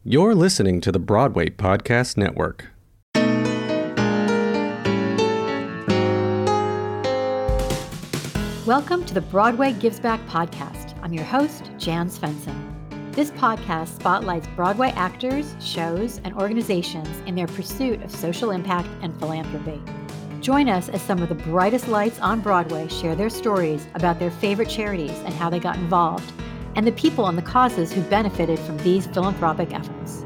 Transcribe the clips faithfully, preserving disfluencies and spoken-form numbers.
You're listening to the Broadway Podcast Network. Welcome to the Broadway Gives Back podcast. I'm your host, Jan Svensson. This podcast spotlights Broadway actors, shows, and organizations in their pursuit of social impact and philanthropy. Join us as some of the brightest lights on Broadway share their stories about their favorite charities and how they got involved, and the people and the causes who benefited from these philanthropic efforts.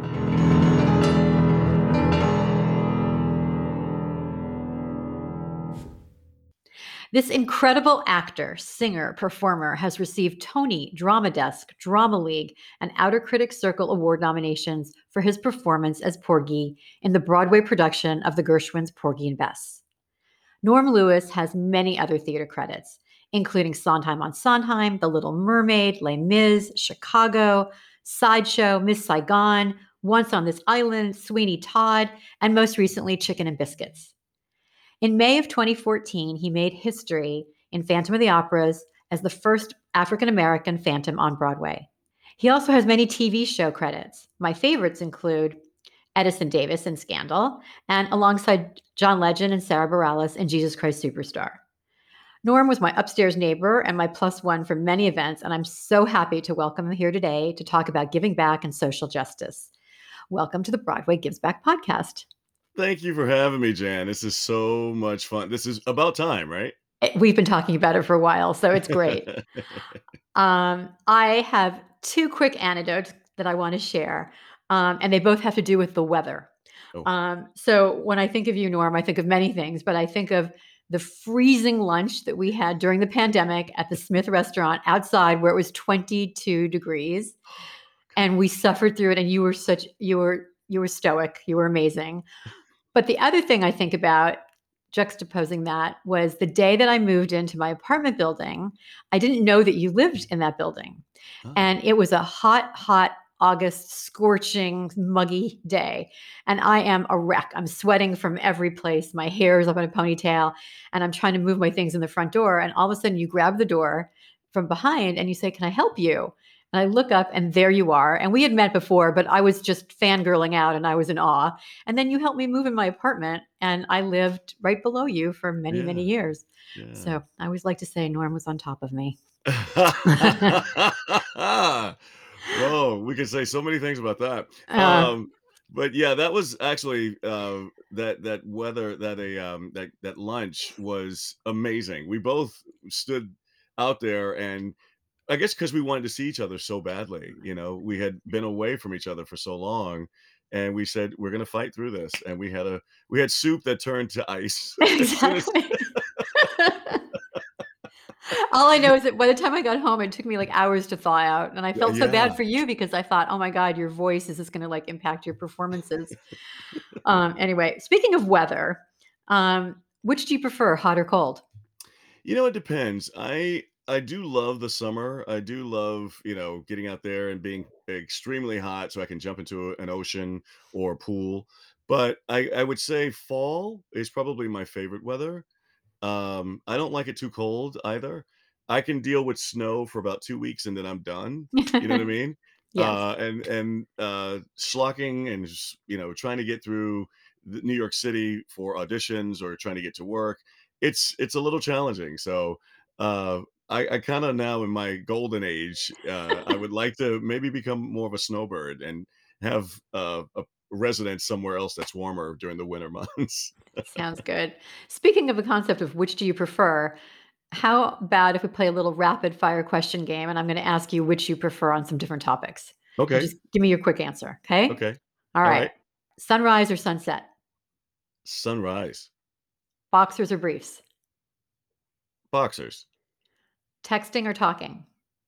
This incredible actor, singer, performer has received Tony, Drama Desk, Drama League, and Outer Critics Circle Award nominations for his performance as Porgy in the Broadway production of the Gershwins' Porgy and Bess. Norm Lewis has many other theater credits, including Sondheim on Sondheim, The Little Mermaid, Les Mis, Chicago, Sideshow, Miss Saigon, Once on This Island, Sweeney Todd, and most recently, Chicken and Biscuits. In May of twenty fourteen, he made history in Phantom of the Operas as the first African-American Phantom on Broadway. He also has many T V show credits. My favorites include Edison Davis in Scandal, and alongside John Legend and Sarah Bareilles in Jesus Christ Superstar. Norm was my upstairs neighbor and my plus one for many events, and I'm so happy to welcome him here today to talk about giving back and social justice. Welcome to the Broadway Gives Back podcast. Thank you for having me, Jan. This is so much fun. This is about time, right? We've been talking about it for a while, so it's great. um, I have two quick anecdotes that I want to share, um, and they both have to do with the weather. Oh. Um, so when I think of you, Norm, I think of many things, but I think of the freezing lunch that we had during the pandemic at the Smith restaurant outside where it was twenty-two degrees, and we suffered through it, and you were such, you were, you were stoic. You were amazing. But the other thing I think about, juxtaposing that, was the day that I moved into my apartment building. I didn't know that you lived in that building. Oh. And it was a hot, hot August, scorching, muggy day. And I am a wreck. I'm sweating from every place. My hair is up in a ponytail. And I'm trying to move my things in the front door. And all of a sudden you grab the door from behind and you say, "Can I help you?" And I look up and there you are. And we had met before, but I was just fangirling out and I was in awe. And then you helped me move in my apartment and I lived right below you for many, Yeah. many years. Yeah. So I always like to say Norm was on top of me. Whoa, we could say so many things about that. Uh, Um, but yeah, that was actually uh, that that weather that a um, that that lunch was amazing. We both stood out there, and I guess because we wanted to see each other so badly, you know, we had been away from each other for so long, and we said we're going to fight through this. And we had a we had soup that turned to ice. as soon as- exactly. All I know is that by the time I got home, it took me like hours to thaw out. And I felt so Yeah. bad for you because I thought, oh my God, your voice is just going to like impact your performances. um, anyway, speaking of weather, um, which do you prefer, hot or cold? You know, it depends. I I do love the summer. I do love, you know, getting out there and being extremely hot so I can jump into an ocean or a pool. But I, I would say fall is probably my favorite weather. Um, I don't like it too cold either. I can deal with snow for about two weeks and then I'm done. You know what I mean? Yes. Uh, and and uh, slocking and just, you know, trying to get through the New York City for auditions or trying to get to work. It's it's a little challenging. So uh, I, I kind of now in my golden age, uh, I would like to maybe become more of a snowbird and have uh, a residence somewhere else that's warmer during the winter months. Sounds good. Speaking of the concept of which do you prefer, how about if we play a little rapid fire question game and I'm going to ask you which you prefer on some different topics? And Okay. just give me your quick answer. Okay. Okay. All All right. right. Sunrise or sunset? Sunrise. Boxers or briefs? Boxers. Texting or talking?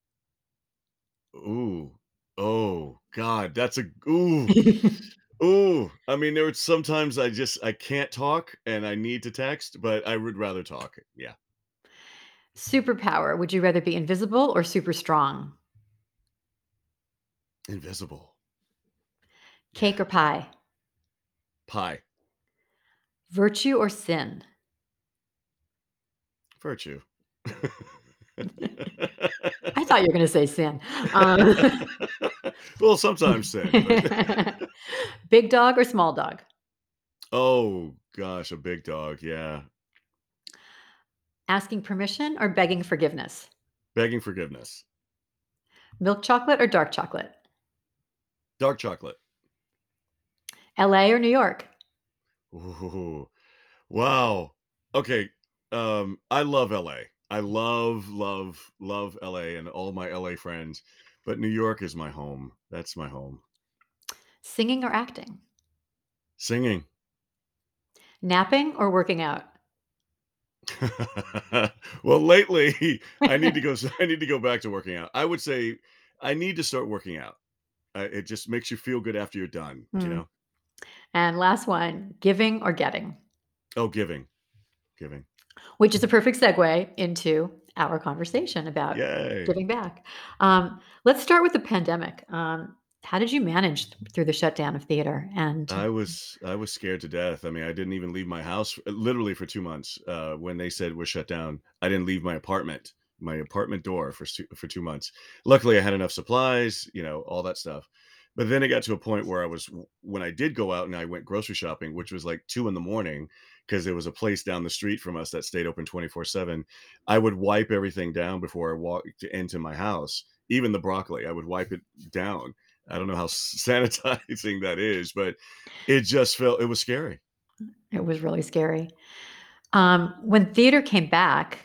Ooh. Oh God. That's a ooh. Ooh. I mean, there are sometimes I just I can't talk and I need to text, but I would rather talk. Yeah. Superpower. Would you rather be invisible or super strong? Invisible. Cake Yeah. or pie? Pie. Virtue or sin? Virtue. I thought you were going to say sin. Um, Well, sometimes sin, but big dog or small dog? oh gosh, a big dog, yeah. Asking permission or begging forgiveness? Begging forgiveness. Milk chocolate or dark chocolate? Dark chocolate. L A or New York? Ooh, wow. Okay, um, I love L A. I love, love, love L A and all my L A friends, but New York is my home. That's my home. Singing or acting? Singing. Napping or working out? Well, lately, I need to go s I need to go back to working out. I would say I need to start working out. Uh, it just makes you feel good after you're done, you Hmm. know? And last one, giving or getting? Oh, giving, giving. Which is a perfect segue into our conversation about Yay. giving back. Um, let's start with the pandemic. Um, how did you manage through the shutdown of theater? And I was I was scared to death. I mean, I didn't even leave my house uh, literally for two months, uh, when they said we're shut down. I didn't leave my apartment, my apartment door for stu for two months. Luckily, I had enough supplies, you know, all that stuff. But then it got to a point where I was w when I did go out and I went grocery shopping, which was like two in the morning, because there was a place down the street from us that stayed open twenty-four seven. I would wipe everything down before I walked into my house, even the broccoli, I would wipe it down. I don't know how sanitizing that is, but it just felt it was scary. it was really scary. Um, when theater came back,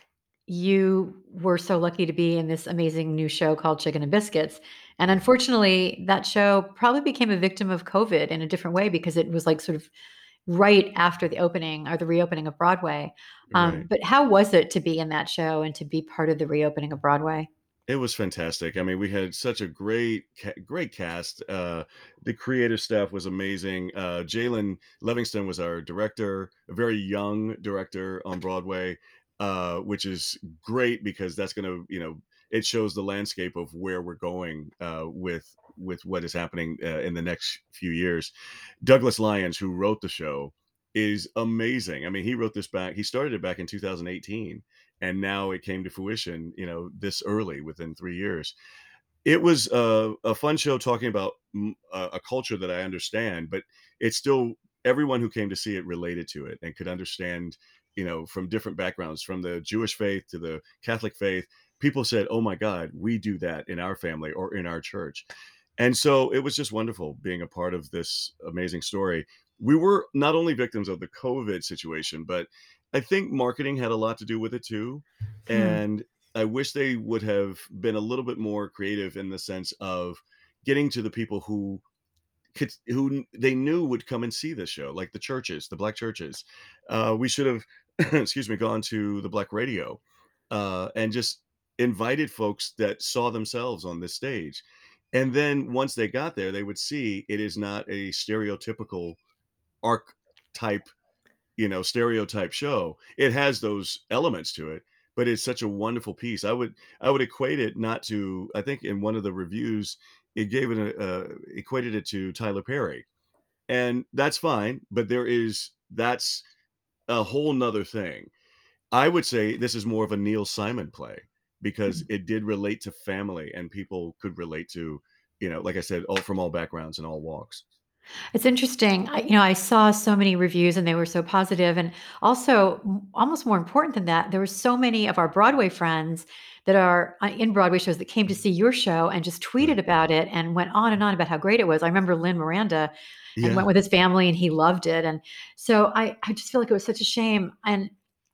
you were so lucky to be in this amazing new show called Chicken and Biscuits. And Mhm. unfortunately, that show probably became a victim of COVID in a different way because it was like sort of right after the opening or the reopening of Broadway. Um, Right. but how was it to be in that show and to be part of the reopening of Broadway? It was fantastic. I mean, we had such a great ca great cast. Uh, the creative staff was amazing. Uh, Jalen Livingston was our director, a very young director on Broadway, uh, which is great because that's gonna, you know, it shows the landscape of where we're going, uh, with with what is happening, uh, in the next few years. Douglas Lyons, who wrote the show, is amazing. I mean, he wrote this back he started it back in two thousand eighteen, and now it came to fruition, you know, this early within three years. It was a, a fun show talking about mm, a, a culture that I understand, but it's still everyone who came to see it related to it and could understand, you know, from different backgrounds, from the Jewish faith to the Catholic faith. People said, "Oh my God, we do that in our family or in our church." And so it was just wonderful being a part of this amazing story. We were not only victims of the COVID situation, but I think marketing had a lot to do with it too. Hmm. And I wish they would have been a little bit more creative in the sense of getting to the people who could who they knew would come and see this show, like the churches, the black churches. Uh, we should have, excuse me, gone to the black radio, uh, and just invited folks that saw themselves on this stage. And then once they got there, they would see it is not a stereotypical archetype, you know, stereotype show. It has those elements to it, but it's such a wonderful piece. I would I would equate it not to I think in one of the reviews, it gave it a uh, equated it to Tyler Perry, and that's fine, but there is that's a whole nother thing. I would say this is more of a Neil Simon play because it did relate to family and people could relate to, you know, like I said, all from all backgrounds and all walks. It's interesting. I, you know, I saw so many reviews and they were so positive. And also, m- almost more important than that, there were so many of our Broadway friends that are uh, in Broadway shows that came to see your show and just tweeted Right. about it and went on and on about how great it was. I remember Lynn Miranda and went Yeah. with his family and he loved it. And so I, I just feel like it was such a shame. And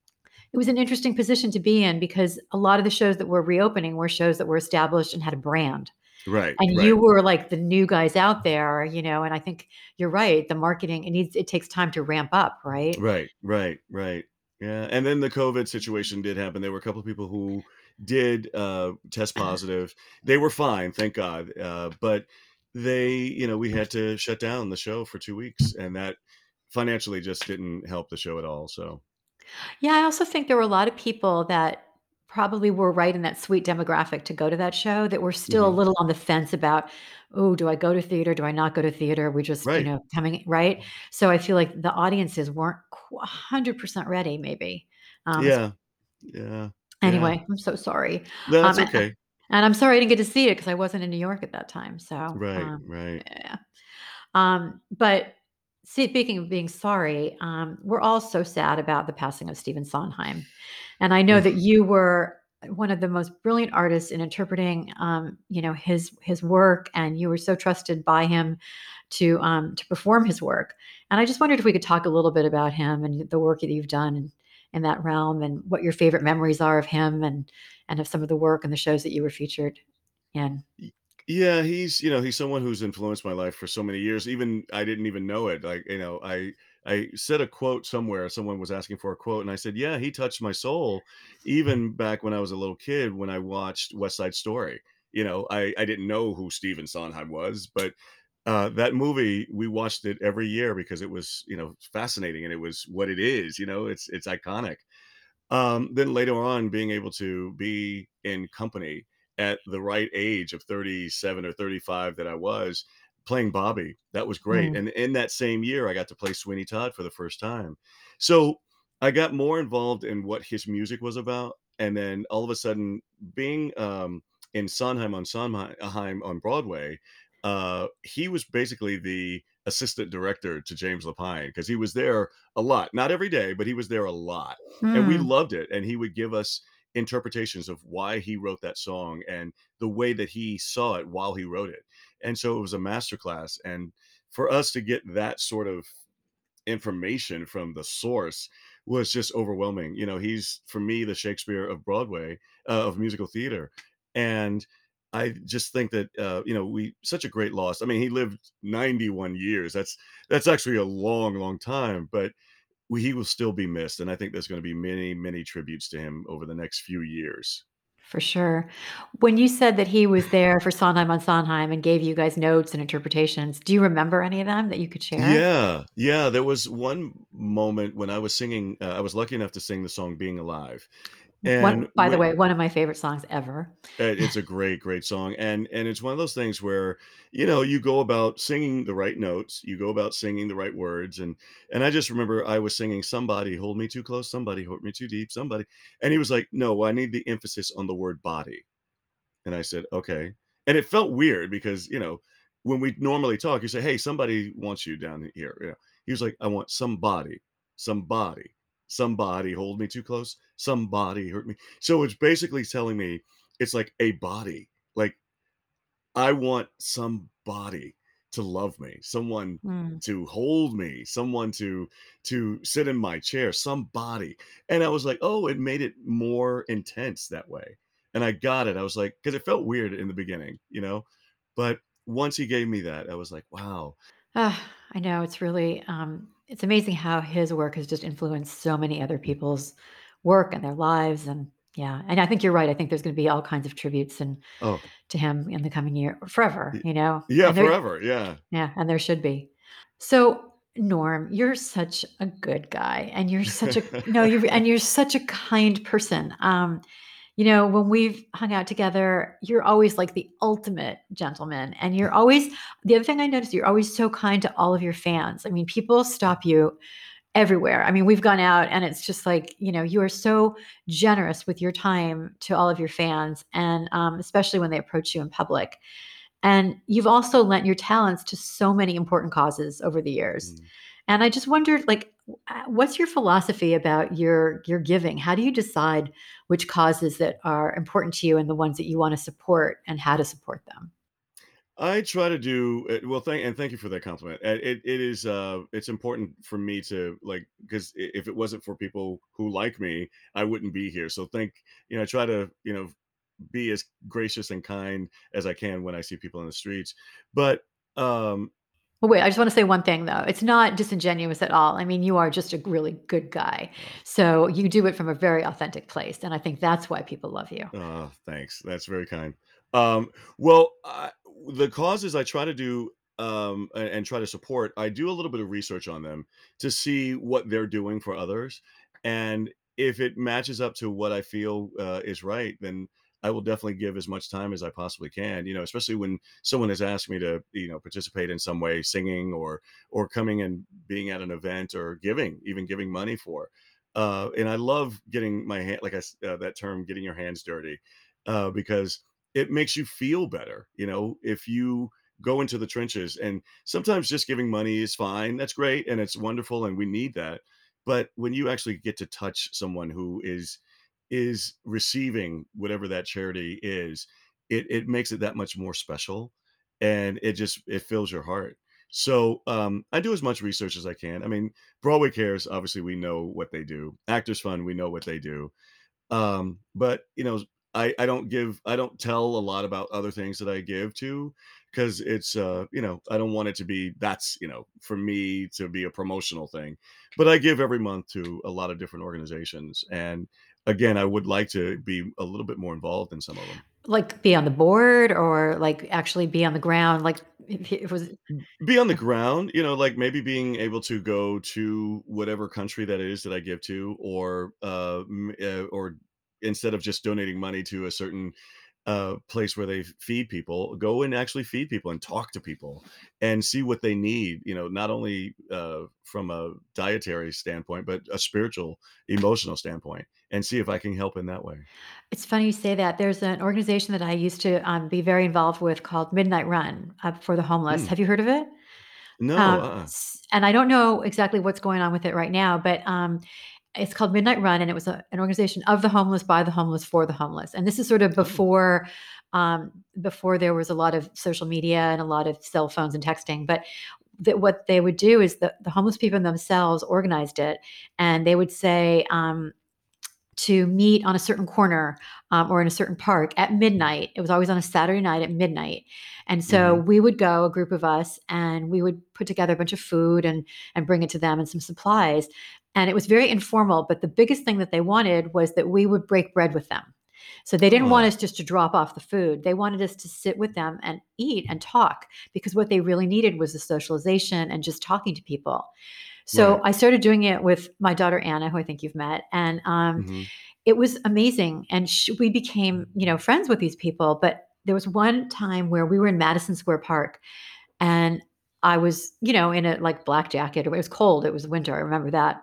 it was an interesting position to be in because a lot of the shows that were reopening were shows that were established and had a brand. Right, And you right. were like the new guys out there, you know, and I think you're right. The marketing, it needs, it takes time to ramp up, right? Right, right, right. Yeah, and then the COVID situation did happen. There were a couple of people who did, uh, test positive. They were fine, thank God, uh, but they you know, we had to shut down the show for two weeks, and that financially just didn't help the show at all, so Yeah, I also think there were a lot of people that probably were right in that sweet demographic to go to that show that were still a Mhm. little on the fence about, oh, do I go to theater? Do I not go to theater? We just, you Right. know, coming, right? So I feel like the audiences weren't qu- one hundred percent ready, maybe. Um, Yeah, yeah. Yeah. Anyway, I'm so sorry. That's Um, a okay. and I'm sorry I didn't get to see it 'cause I wasn't in New York at that time, so, Right, um, right. yeah. Um, but see, speaking of being sorry, um, we're all so sad about the passing of Stephen Sondheim, and I know that Oof. you were one of the most brilliant artists in interpreting, um, you know, his his work, and you were so trusted by him to, um, to perform his work, and I just wondered if we could talk a little bit about him and the work that you've done in in that realm and what your favorite memories are of him and and of some of the work and the shows that you were featured in. Y yeah, he's you know, he's someone who's influenced my life for so many years, even I didn't even know it, like, you know, I I said a quote somewhere, someone was asking for a quote, and I said, "Yeah, he touched my soul even back when I was a little kid when I watched West Side Story." You know, I I didn't know who Stephen Sondheim was, but, uh, that movie, we watched it every year because it was, you know, fascinating and it was what it is, you know, it's it's iconic. Um, then later on, being able to be in company at the right age of thirty-seven or thirty-five that I was, playing Bobby, that was great, Mm. and in that same year, I got to play Sweeney Todd for the first time. So, I got more involved in what his music was about, and then all of a sudden, being, um, in Sondheim on Sondhei heim on Broadway, uh, he was basically the assistant director to James Lapine 'cause he was there a lot, not every day, but he was there a lot, and we Hmm. loved it, and he would give us interpretations of why he wrote that song and the way that he saw it while he wrote it, and so it was a masterclass, and for us to get that sort of information from the source was just overwhelming. You know, he's, for me, the Shakespeare of Broadway, uh, of musical theater, and I just think that, uh, you know, we such a great loss. I mean, he lived ninety-one years. That's that's actually a long, long time, but we he will still be missed, and I think there's gonna be many, many tributes to him over the next few years. For sure. When you said that he was there for Sondheim on Sondheim and gave you guys notes and interpretations, do you remember any of them that you could share? Yeah, yeah, there was one moment when I was singing, uh, I was lucky enough to sing the song "Being Alive," and One by the when way, one of my favorite songs ever. Uh, it's a great, great song, and and it's one of those things where, you know, you go about singing the right notes, you go about singing the right words, and and I just remember I was singing, "Somebody hold me too close, somebody hold me too deep, somebody," and he was like, "No, I need the emphasis on the word 'body.'" And I said, "Okay." And it felt weird because, you know, when we normally talk, you say, "Hey, somebody wants you down here," you know? He was like, "I want somebody, somebody, somebody hold me too close, somebody hurt me." So it's basically telling me it's like a body, like, I want somebody to love me, someone Mm. to hold me, someone to to sit in my chair, somebody, and I was like, "Oh," it made it more intense that way, and I got it, I was like 'cause it felt weird in the beginning, you know? But once he gave me that, I was like, "Wow." I know, it's really, um it's amazing how his work has just influenced so many other Mm. people's work and their lives, and yeah, and I think you're right, I think there's gonna be all kinds of tributes and Oh. to him in the coming year forever, Y you know? yeah, And there forever, yeah. yeah, and there should be. So, Norm, you're such a good guy, and you're such a no, you're and you're such a kind person, um, you know, when we've hung out together, you're always like the ultimate gentleman, and you're always the other thing I noticed, you're always so kind to all of your fans. I mean, people stop you everywhere. I mean, we've gone out and it's just like, you know, you are so generous with your time to all of your fans, and, um, especially when they approach you in public. And you've also lent your talents to so many important causes over the years. Mm. And I just wondered, like, w uh, what's your philosophy about your your giving? How do you decide which causes that are important to you and the ones that you wanna support and how to support them? I try to do uh, well, thank and thank you for that compliment. Uh, it it is, uh, it's important for me to, like 'cause I if it wasn't for people who like me, I wouldn't be here. So think you know, I try to, you know, be as gracious and kind as I can when I see people in the streets. But, um Well, wait, I just wanna say one thing, though. It's not disingenuous at all. I mean, you are just a really good guy. Oh. So, you do it from a very authentic place, and I think that's why people love you. Aw, thanks. That's very kind. Um, well, I the causes I try to do, um, a and try to support, I do a little bit of research on them to see what they're doing for others, and if it matches up to what I feel, uh, is right, then I will definitely give as much time as I possibly can, you know, especially when someone has asked me to, you know, participate in some way, singing or or coming and being at an event or giving even giving money for. Uh, and I love getting my hand, like I s- uh, that term, getting your hands dirty, uh, because it makes you feel better. You know, if you go into the trenches, and sometimes just giving money is fine. That's great and it's wonderful, and we need that. But when you actually get to touch someone who is is receiving whatever that charity is, it it makes it that much more special, and it just it fills your heart. So um, I do as much research as I can. I mean, Broadway Cares, obviously, we know what they do. Actors Fund, we know what they do. Um, but you know, I I don't give I don't tell a lot about other things that I give to, because it's uh, you know, I don't want it to be that's, you know, for me to be a promotional thing. But I give every month to a lot of different organizations. And again, I would like to be a little bit more involved in some of them. Like be on the board or like actually be on the ground? Like if it was, Be on the ground, you know, like maybe being able to go to whatever country that is that I give to, or uh, m- uh or instead of just donating money to a certain uh, place where they feed people, go and actually feed people and talk to people and see what they need. You know, not only uh, from a dietary standpoint, but a spiritual, emotional standpoint, and see if I can help in that way. it's funny you say that. There's an organization that I used to um, be very involved with called Midnight Run uh, for the homeless. Mm. Have you heard of it? No, Um, uh, s- and I don't know exactly what's going on with it right now, but um, it's called Midnight Run, and it was a, an organization of the homeless, by the homeless, for the homeless. And this is sort of oh, before um, before there was a lot of social media and a lot of cell phones and texting. But that what they would do is the, the homeless people themselves organized it, and they would say, um, to meet on a certain corner um, or in a certain park at midnight. It was always on a Saturday night at midnight. And so hmm, we would go, a group of us, and we would put together a bunch of food and and bring it to them and some supplies. And it was very informal, but the biggest thing that they wanted was that we would break bread with them. So they didn't want oh, us just to drop off the food. They wanted us to sit with them and eat and talk, because what they really needed was the socialization and just talking to people. So right, I started doing it with my daughter Anna, who I think you've met, and um, hmm, it was amazing. And sh- we became, you know, friends with these people. But there was one time where we were in Madison Square Park, and I was, you know, in a like black jacket. It was cold. It was winter. I remember that.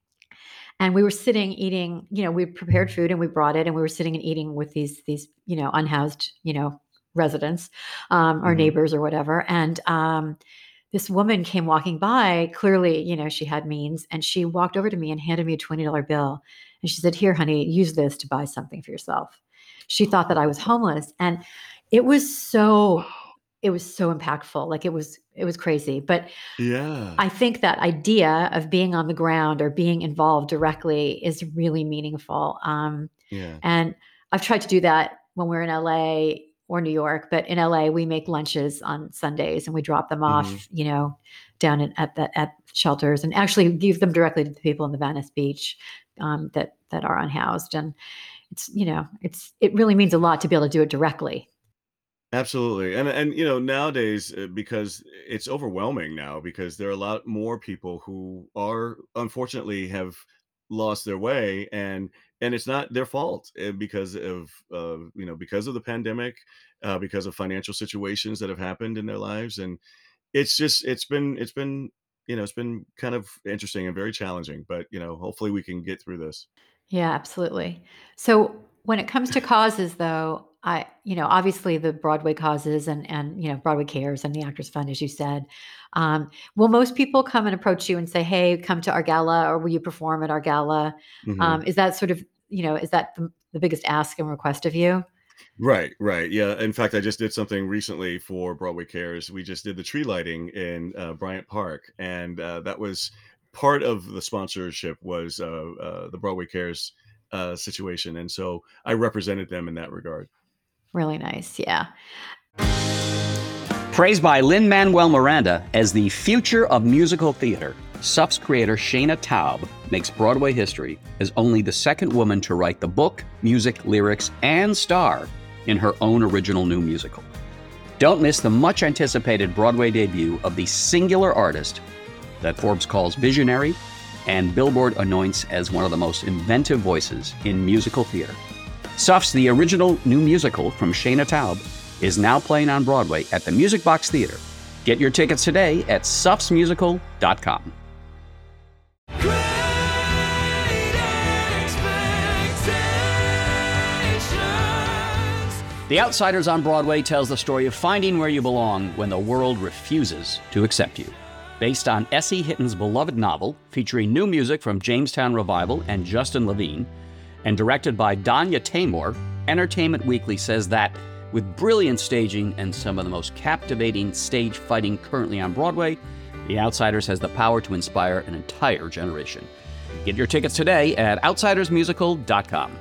And we were sitting eating. You know, we prepared food and we brought it, and we were sitting and eating with these these, you know, unhoused, you know, residents, um, or hmm, neighbors or whatever. And um, this woman came walking by. Clearly, you know, she had means, and she walked over to me and handed me a twenty dollar bill. And she said, "Here, honey, use this to buy something for yourself." She thought that I was homeless. And it was so wow, it was so impactful. Like it was it was crazy. But yeah, I think that idea of being on the ground or being involved directly is really meaningful. Um, yeah, and I've tried to do that when we're in L A or New York. But in L A, we make lunches on Sundays and we drop them hmm. off, you know, down in, at the at shelters, and actually give them directly to the people in the Venice Beach um, that that are unhoused. And it's, you know, it's it really means a lot to be able to do it directly. Absolutely. And and you know, nowadays, uh, because it's overwhelming now, because there are a lot more people who are unfortunately have lost their way, and and it's not their fault, uh, because of uh, you know, because of the pandemic, uh, because of financial situations that have happened in their lives. And it's just it's been it's been you know, it's been kind of interesting and very challenging, but you know, hopefully we can get through this. Yeah, absolutely. So when it comes to causes though, I, you know, obviously the Broadway causes and and you know, Broadway Cares and the Actors Fund, as you said. Um, will most people come and approach you and say, "Hey, come to our gala," or "Will you perform at our gala?" Mhm. Um, is that sort of, you know, is that the, the biggest ask and request of you? Right, right. Yeah. In fact, I just did something recently for Broadway Cares. We just did the tree lighting in uh, Bryant Park, and uh, that was part of the sponsorship was uh, uh, the Broadway Cares uh, situation, and so I represented them in that regard. Really nice. Yeah. Praised by Lin-Manuel Miranda as the future of musical theater, S U F's creator Shayna Taub makes Broadway history as only the second woman to write the book, music, lyrics, and star in her own original new musical. Don't miss the much-anticipated Broadway debut of the singular artist that Forbes calls visionary and Billboard anoints as one of the most inventive voices in musical theater. S U F's The Original New Musical from Shayna Taub is now playing on Broadway at the Music Box Theater. Get your tickets today at sufs musical dot com. Great The Outsiders on Broadway tells the story of finding where you belong when the world refuses to accept you. Based on Essie Hitton's beloved novel, featuring new music from Jamestown Revival and Justin Levine, and directed by Danya Tamor, Entertainment Weekly says that, with brilliant staging and some of the most captivating stage fighting currently on Broadway, The Outsiders has the power to inspire an entire generation. Get your tickets today at outsiders musical dot com.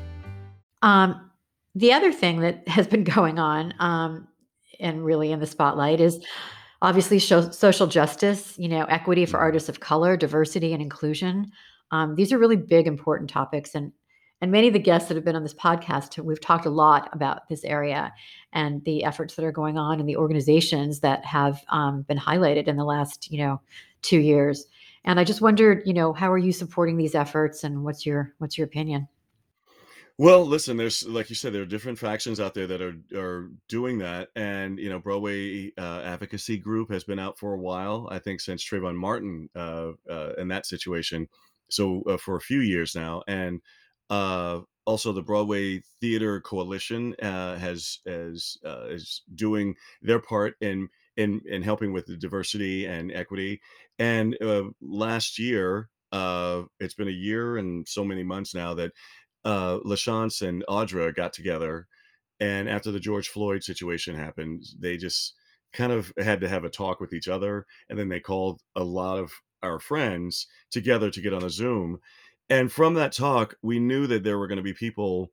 Um, the other thing that has been going on, um, and really in the spotlight, is obviously show, social justice, you know, equity for Mhm. artists of color, diversity and inclusion. Um, these are really big, important topics. And and many of the guests that have been on this podcast, we've talked a lot about this area and the efforts that are going on and the organizations that have um, been highlighted in the last, you know, two years. And I just wondered, you know, how are you supporting these efforts, and what's your what's your opinion? Well, listen, there's like you said, there are different factions out there that are are doing that, and you know, Broadway uh, Advocacy Group has been out for a while. I think since Trayvon Martin uh, uh, in that situation, so uh, for a few years now, and uh, also the Broadway Theater Coalition uh, has has uh, is doing their part in in in helping with the diversity and equity. And uh, last year, uh, it's been a year and so many months now that uh, LaChance and Audra got together, and after the George Floyd situation happened, they just kind of had to have a talk with each other, and then they called a lot of our friends together to get on a Zoom. And from that talk, we knew that there were going to be people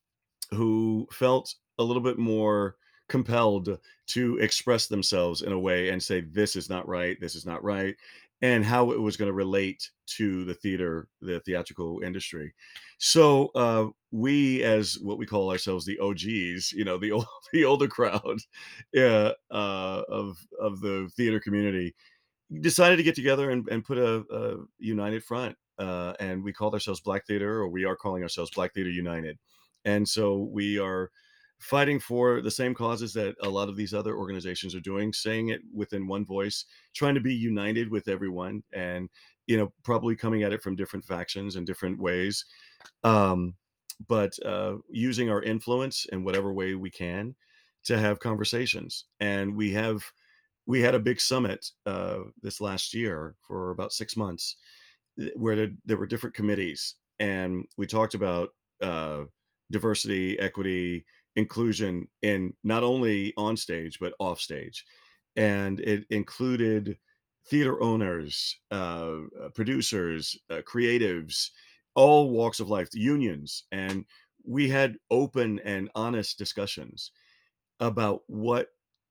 who felt a little bit more compelled to express themselves in a way and say, this is not right, this is not right, and how it was going to relate to the theater, the theatrical industry. So uh, we, as what we call ourselves, the O Gs, you know, the old, the older crowd yeah, uh, of of the theater community, decided to get together and, and put a, a united front. Uh, and we called ourselves Black Theater, or we are calling ourselves Black Theater United. And so we are fighting for the same causes that a lot of these other organizations are doing, saying it within one voice, trying to be united with everyone, and you know, probably coming at it from different factions and different ways, um, but uh, using our influence in whatever way we can to have conversations. And we have we had a big summit uh, this last year for about six months, th- where there, there were different committees, and we talked about uh, diversity, equity, inclusion in not only on stage but off stage, and it included theater owners, uh, uh, producers, uh, creatives, all walks of life, unions, and we had open and honest discussions about what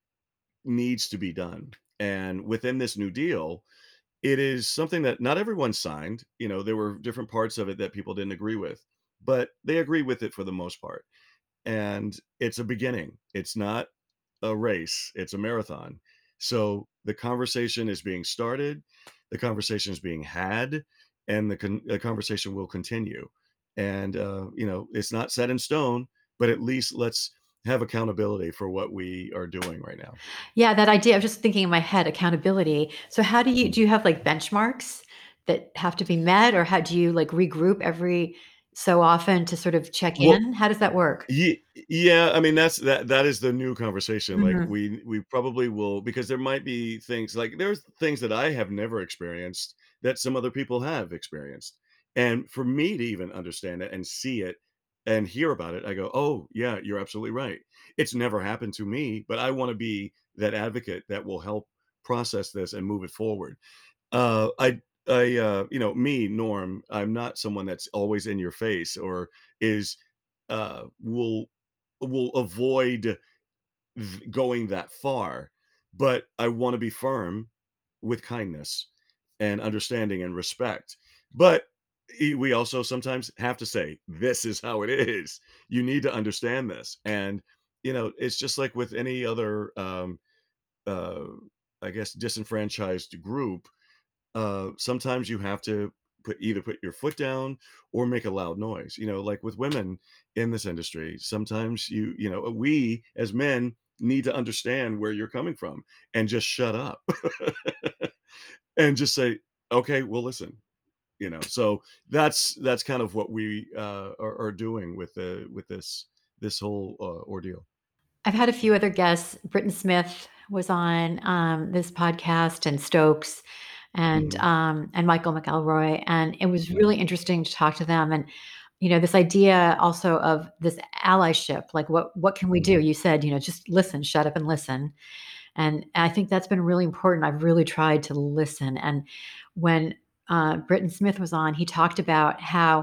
needs to be done. And within this new deal, it is something that not everyone signed. You know, there were different parts of it that people didn't agree with, but they agree with it for the most part. And it's a beginning. It's not a race, it's a marathon. So the conversation is being started, the conversation is being had, and the, con- the conversation will continue. And, uh, you know, it's not set in stone, but at least let's have accountability for what we are doing right now. Yeah, that idea, I was just thinking in my head, accountability. So how do you Mhm. do you have like benchmarks that have to be met, or how do you like regroup every so often to sort of check Well, in? How does that work? Ye yeah, I mean, that's that that is the new conversation, like, Mhm. we we probably will, because there might be things like there's things that I have never experienced that some other people have experienced, and for me to even understand it and see it and hear about it, I go, "Oh, yeah, you're absolutely right." It's never happened to me, but I wanna be that advocate that will help process this and move it forward. Uh, I I, uh, you know, me, Norm, I'm not someone that's always in your face or is, uh, will will avoid th- going that far, but I want to be firm with kindness and understanding and respect. But e- we also sometimes have to say, this is how it is. You need to understand this. And, you know, it's just like with any other, um, uh, I guess, disenfranchised group. Uh, sometimes you have to put either put your foot down or make a loud noise. You know, like with women in this industry, sometimes you you know we as men need to understand where you're coming from and just shut up and just say, okay, well, listen. You know, so that's that's kind of what we uh, are, are doing with the with this this whole uh, ordeal. I've had a few other guests. Britton Smith was on um, this podcast, and Stokes, and Mhm. um, and Michael McElroy, and it was Mhm. really interesting to talk to them. And you know, this idea also of this allyship, like what what can we do? Mhm. You said, you know, just listen, shut up and listen. And I think that's been really important. I've really tried to listen. And when uh, Britton Smith was on, he talked about how,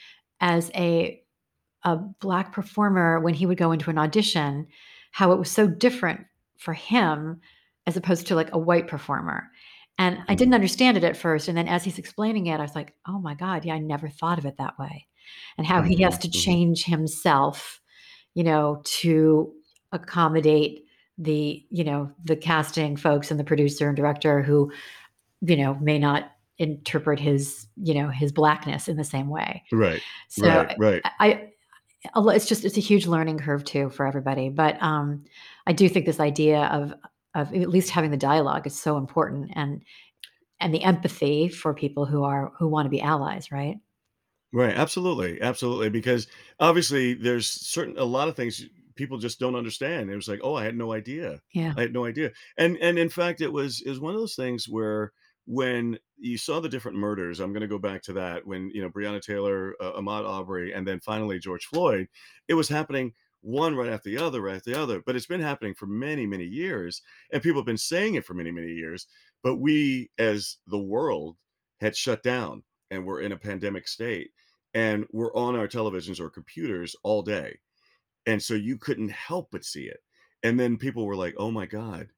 as a a black performer, when he would go into an audition, how it was so different for him as opposed to like a white performer. And I didn't Mhm. understand it at first. And then as he's explaining it, I was like, oh my God, yeah, I never thought of it that way. And how he has Mhm. to Mhm. change himself, you know, to accommodate the, you know, the casting folks and the producer and director who, you know, may not interpret his, you know, his blackness in the same way. Right. So Right. Right. I, I a lo- it's just it's a huge learning curve too for everybody. But um, I do think this idea of of at least having the dialogue is so important, and and the empathy for people who are who want to be allies, right? Right, absolutely, absolutely, because obviously there's certain a lot of things people just don't understand. It was like, "Oh, I had no idea. Yeah. I had no idea." And and in fact, it was it was one of those things where when you saw the different murders, I'm gonna go back to that when, you know, Breonna Taylor, uh, Ahmaud Arbery, and then finally George Floyd, it was happening one right after the other, right after the other, but it's been happening for many, many years, and people have been saying it for many, many years, but we as the world had shut down and we're in a pandemic state and we're on our televisions or computers all day. And so you couldn't help but see it. And then people were like, "Oh my God.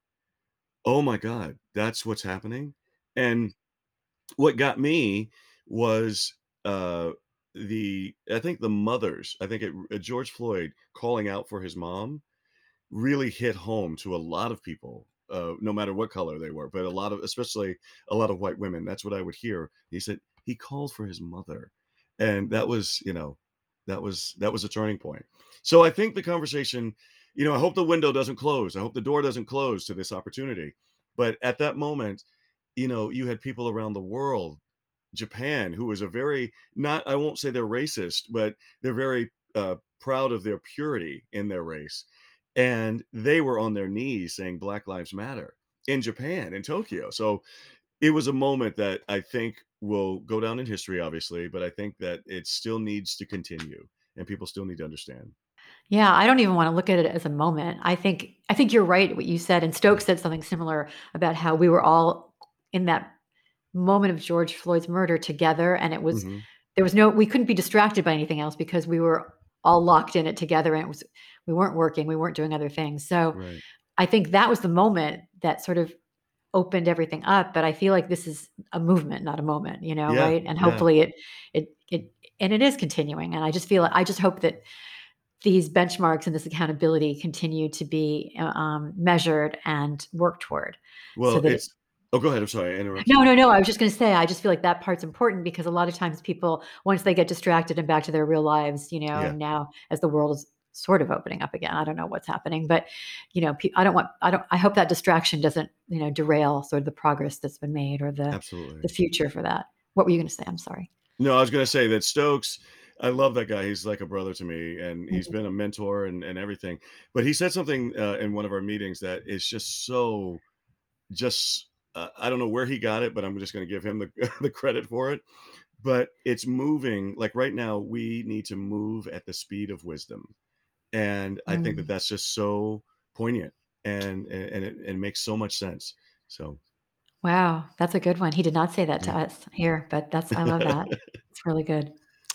Oh my God. That's what's happening." And what got me was uh the I think the mothers, I think it, uh, George Floyd calling out for his mom really hit home to a lot of people, uh, no matter what color they were, but a lot of, especially a lot of white women. That's what I would hear. He said he called for his mother, and that was, you know, that was that was a turning point. So I think the conversation, you know, I hope the window doesn't close. I hope the door doesn't close to this opportunity. But at that moment, you know, you had people around the world, Japan, who was a very not I won't say they're racist, but they're very uh, proud of their purity in their race, and they were on their knees saying Black Lives Matter in Japan, in Tokyo. So it was a moment that I think will go down in history, obviously, but I think that it still needs to continue, and people still need to understand. Yeah, I don't even want to look at it as a moment. I think I think you're right what you said, and Stokes said something similar about how we were all in that moment of George Floyd's murder together, and it was Hmm. there was no we couldn't be distracted by anything else because we were all locked in it together, and it was we weren't working, we weren't doing other things. So Right. I think that was the moment that sort of opened everything up, but I feel like this is a movement, not a moment, you know, Yeah. right? And Yeah. hopefully it it it and it is continuing, and I just feel I just hope that these benchmarks and this accountability continue to be uh, um, measured and worked toward so Well, that it, it's. Oh, go ahead. I'm sorry. I interrupted no, you. no, no. I was just going to say, I just feel like that part's important because a lot of times people, once they get distracted and back to their real lives, you know, Yeah. and now as the world is sort of opening up again, I don't know what's happening, but you know, pe- I don't want, I don't, I hope that distraction doesn't, you know, derail sort of the progress that's been made or the the Absolutely. future for that. What were you going to say? I'm sorry. No, I was gonna say that Stokes, I love that guy. He's like a brother to me, and he's Mhm. been a mentor and, and everything. But he said something uh, in one of our meetings that is just so just uh, I don't know where he got it, but I'm just gonna give him the the credit for it. But it's moving like right now. We need to move at the speed of wisdom, and I think that Mm. that's just so poignant and and, and it, it makes so much sense. So Wow, that's a good one. He did not say that to yeah. us here, but that's I love that. It's really good.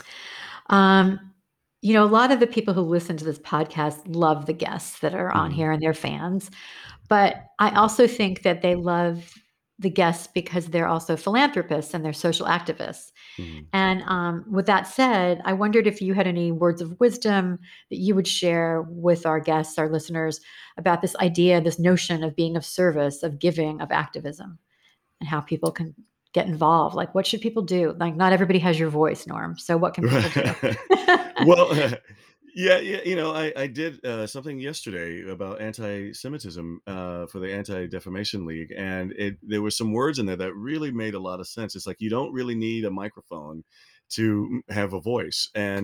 Um, you know, a lot of the people who listen to this podcast love the guests that are on Mhm. here and they're fans. But I also think that they love the guests because they're also philanthropists and they're social activists. Mhm. And um, with that said, I wondered if you had any words of wisdom that you would share with our guests, our listeners, about this idea, this notion of being of service, of giving, of activism, and how people can get involved. Like, what should people do? Like, not everybody has your voice, Norm. So, what can people do? Right. Well, yeah, yeah, you know, I I did, uh, something yesterday about anti-Semitism, uh, for the Anti-Defamation League, and it there were some words in there that really made a lot of sense. It's like you don't really need a microphone to m have a voice, and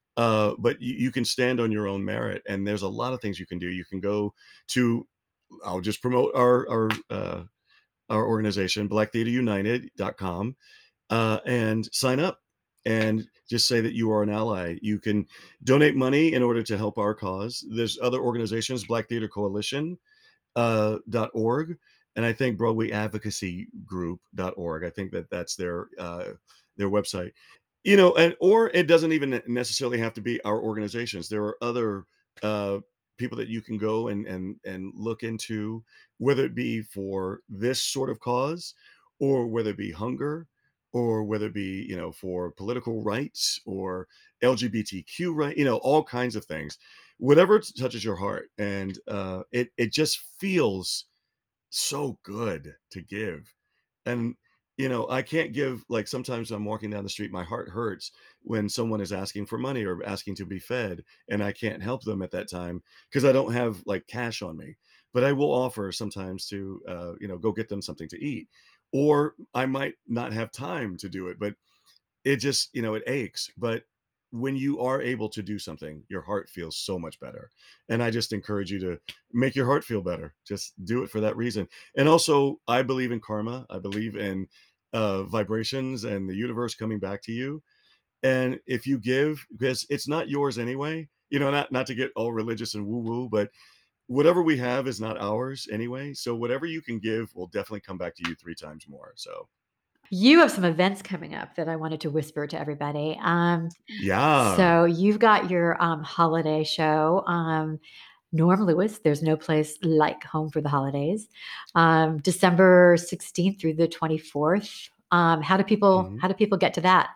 uh, but you, you can stand on your own merit, and there's a lot of things you can do. You can go to, I'll just promote our our uh, our organization, black theater united dot com, uh, and sign up and just say that you are an ally. You can donate money in order to help our cause. There's other organizations, Black Theater Coalition uh, dot org, and I think Broadway Advocacy Group dot org. I think that that's their uh, their website. You know, and or it doesn't even necessarily have to be our organizations. There are other uh, people that you can go and and and look into, whether it be for this sort of cause, or whether it be hunger, or whether it be, you know, for political rights or L G B T Q right, you know, all kinds of things, whatever t- touches your heart, and uh, it it just feels so good to give. And, you know, I can't give, like, sometimes I'm walking down the street, my heart hurts when someone is asking for money or asking to be fed, and I can't help them at that time because I don't have like cash on me. But I will offer sometimes to, uh, you know, go get them something to eat. Or I might not have time to do it, but it just, you know, it aches. But when you are able to do something, your heart feels so much better. And I just encourage you to make your heart feel better. Just do it for that reason. And also, I believe in karma. I believe in uh, vibrations and the universe coming back to you. And if you give, because it's not yours anyway, you know, not not to get all religious and woo woo, but whatever we have is not ours anyway. So whatever you can give will definitely come back to you three times more. So You have some events coming up that I wanted to whisper to everybody. Um, yeah. so you've got your um, holiday show. Um, Norm Lewis, there's no place like home for the holidays. Um, December sixteenth through the twenty-fourth. Um, how do people Mhm. how do people get to that?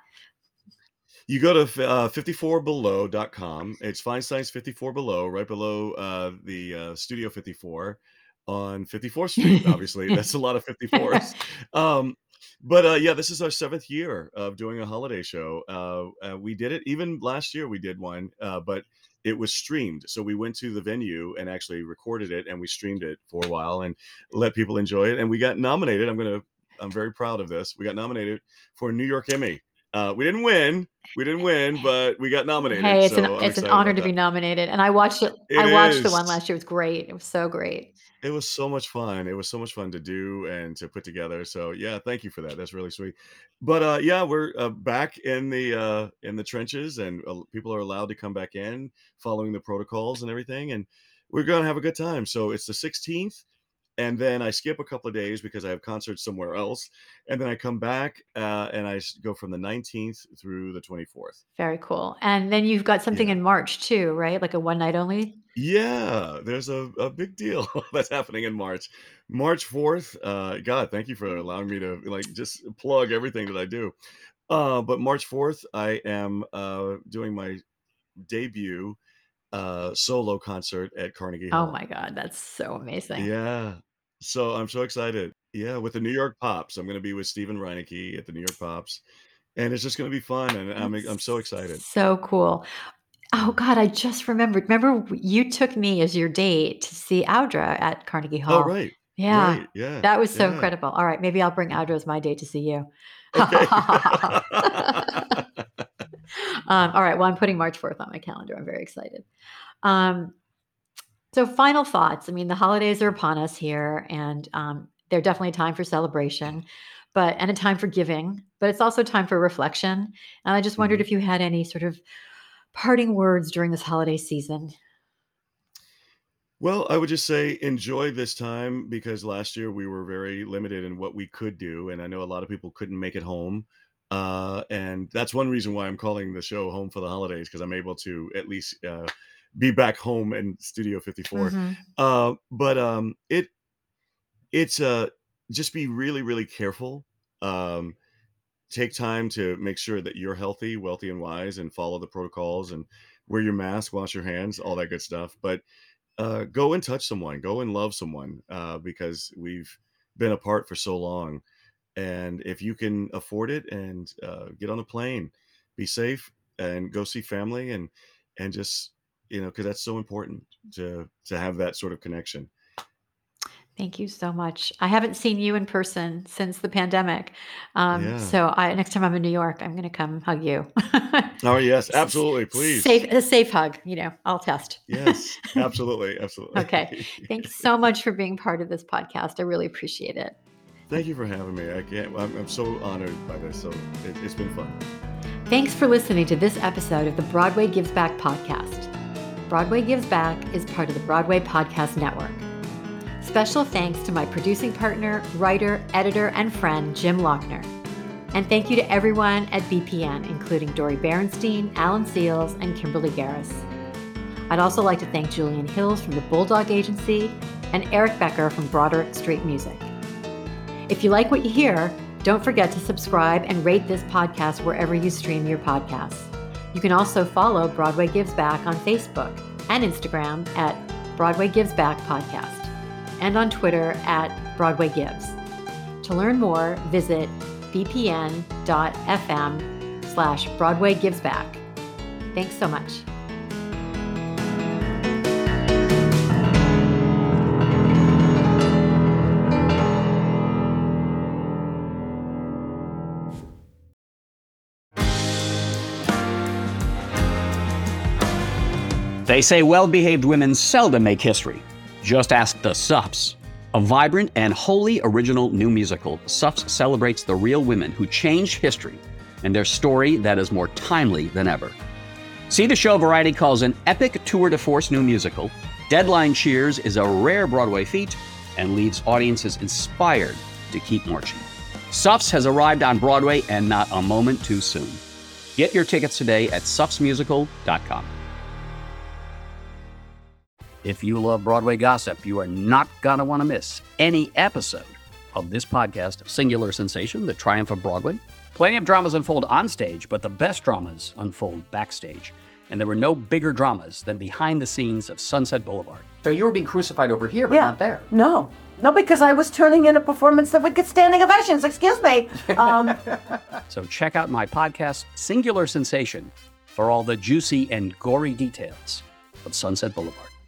You go to f- uh, fifty-four below dot com. It's Feinstein's fifty-four Below, right below uh, the uh, Studio fifty-four on fifty-fourth Street. Obviously, that's a lot of fifty-fours. Um, but uh, yeah, this is our seventh year of doing a holiday show. Uh, uh, we did it even last year. We did one, uh, but it was streamed. So we went to the venue and actually recorded it, and we streamed it for a while and let people enjoy it. And we got nominated. I'm gonna. I'm very proud of this. We got nominated for a New York Emmy. Uh, we didn't win, we didn't win, but we got nominated, Hey, it's an so I'm it's an excited honor about to that. be nominated, and I watched it. It I watched the is. one last year. It was great. It was so great. It was so much fun. It was so much fun to do and to put together. So yeah, thank you for that. That's really sweet. But uh, yeah, we're uh, back in the uh, in the trenches, and uh, people are allowed to come back in, following the protocols and everything, and we're gonna have a good time. So it's the sixteenth, and then I skip a couple of days because I have concerts somewhere else, and then I come back uh, and I s- go from the nineteenth through the twenty-fourth. Very cool. And then you've got something Yeah. in March too, right? Like a one night only? Yeah, there's a, a big deal that's happening in March. March fourth. Uh, God, thank you for allowing me to like just plug everything that I do. Uh, but March fourth, I am uh, doing my debut uh, solo concert at Carnegie Oh Hall. my god, that's so amazing. Yeah. So I'm so excited. Yeah, with the New York Pops. I'm going to be with Stephen Reinecke at the New York Pops, and it's just going to be fun. And I'm I'm so That's excited. so cool. Oh Yeah. god, I just remembered. Remember w you took me as your date to see Audra at Carnegie Oh, Hall? right. Yeah, Right. Yeah. that was so Yeah. incredible. Alright, maybe I'll bring Audra as my date to see you. Okay. Um, alright, well, I'm putting March fourth on my calendar. I'm very excited. Um, so final thoughts. I mean, the holidays are upon us here, and, um, they're definitely a time for celebration, but and a time for giving, but it's also time for reflection, and I just wondered Mhm. if you had any sort of parting words during this holiday season. Well, I would just say enjoy this time because last year we were very limited in what we could do, and I know a lot of people couldn't make it home. Uh, and that's one reason why I'm calling the show "Home for the Holidays" because I'm able to at least uh, be back home in Studio fifty-four. Mhm. Uh, but um, it it's uh, just be really really careful. Um, take time to make sure that you're healthy, wealthy, and wise, and follow the protocols and wear your mask, wash your hands, all that good stuff. But uh, go and touch someone, go and love someone, uh, because we've been apart for so long. And if you can afford it, and uh, get on a plane, be safe, and go see family, and and just, you know, because that's so important to to have that sort of connection. Thank you so much. I haven't seen you in person since the pandemic. Um, Yeah. so I, next time I'm in New York, I'm going to come hug you. Oh, yes, absolutely. Please. Safe, a safe hug, you know, I'll test. Yes, absolutely. Absolutely. Okay. Thanks so much for being part of this podcast. I really appreciate it. Thank you for having me. I can't, I'm, I'm so honored by this. So it, it's been fun. Thanks for listening to this episode of the Broadway Gives Back podcast. Broadway Gives Back is part of the Broadway Podcast Network. Special thanks to my producing partner, writer, editor, and friend, Jim Lochner. And thank you to everyone at B P N, including Dori Berenstein, Alan Seals, and Kimberly Garris. I'd also like to thank Julian Hills from the Bulldog Agency and Eric Becker from Broderick Street Music. If you like what you hear, don't forget to subscribe and rate this podcast wherever you stream your podcasts. You can also follow Broadway Gives Back on Facebook and Instagram at Broadway Gives Back Podcast, and on Twitter at Broadway Gives. To learn more, visit bpn.fm slash Broadway Gives Back. Thanks so much. They say well-behaved women seldom make history. Just ask the Suffs. A vibrant and wholly original new musical, Suffs celebrates the real women who changed history and their story that is more timely than ever. See the show Variety calls an epic tour de force new musical. Deadline cheers is a rare Broadway feat and leaves audiences inspired to keep marching. Suffs has arrived on Broadway and not a moment too soon. Get your tickets today at suffs musical dot com. If you love Broadway gossip, you are not going to want to miss any episode of this podcast of Singular Sensation, The Triumph of Broadway. Plenty of dramas unfold on stage, but the best dramas unfold backstage. And there were no bigger dramas than behind the scenes of Sunset Boulevard. So you were being crucified over here, but yeah. not there. No. No, because I was turning in a performance that would get standing ovations. Excuse me. Um, So check out my podcast, Singular Sensation, for all the juicy and gory details of Sunset Boulevard.